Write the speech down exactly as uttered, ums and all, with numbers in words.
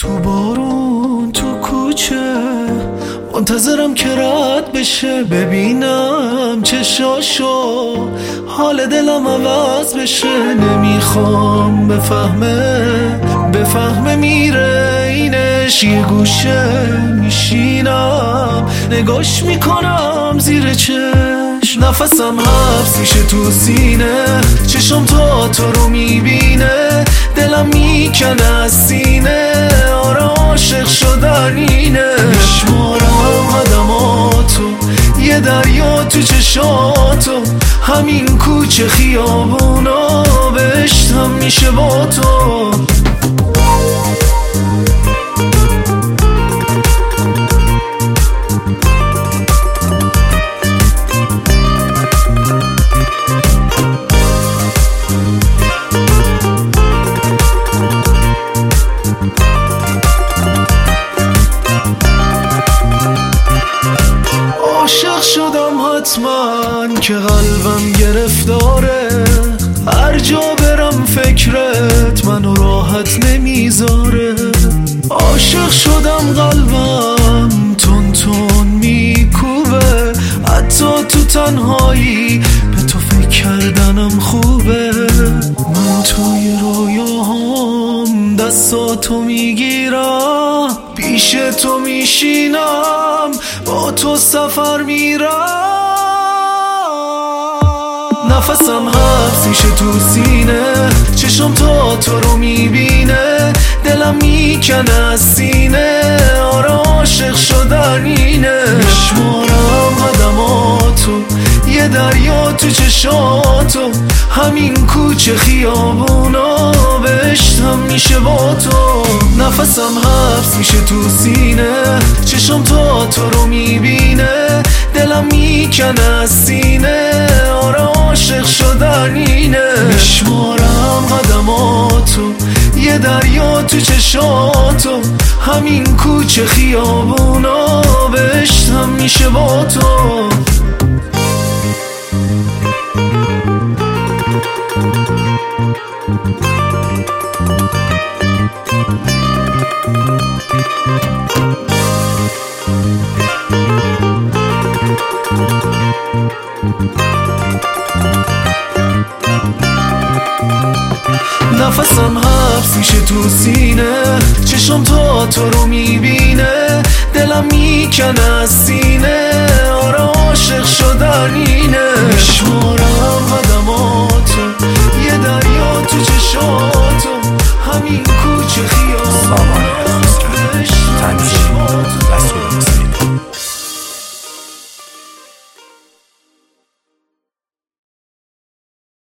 تو بارون تو کوچه منتظرم که رد بشه، ببینم چشاشو حال دلم عوض بشه. نمیخوام بفهمه بفهمه میره اینش، یه گوشه میشینم نگاش میکنم زیر چشم. نفسم حبس میشه تو سینه، چشم تا تو رو میبینه، دلم میکنه از سینه. آره عاشق شدن اینه، میشمارم قدماتو یه دریا تو چشاتو، همین کوچه خیابونا بهشتم میشه با تو. عاشق شدم حتما که قلبم گرفتاره، هر جا برم فکرت منو راحت نمیذاره. عاشق شدم قلبم تون تون میکوبه، حتی تو تنهایی به تو فکر کردنم خوبه. من توی رویاهام دستاتو میگیرم، پیش تو میشینم با تو سفر میرم. نفسم حبس میشه تو سینه، چشم تا تو رو میبینه، دلم میکنه از سینه. آره عاشق شدن اینه، میشمارم قدماتو یه دریا تو چشاتو، همین کوچه خیابونا بهشتم میشه با تو. نفسم حبس میشه تو سینه، چشم تا تو رو میبینه، دلم میکنه از سینه. آره عاشق شدن اینه، میشمارم قدماتو یه دریا تو چشاتو، همین کوچه خیابونا بهشتم میشه با تو. نفسم حبس میشه تو سینه، چشم تا تو رو میبینه، دلم میکنه از سینه. آره عاشق شدن اینه، میشمارم قدماتو یه دریا تو چشاتو، همین کوچه خیابون.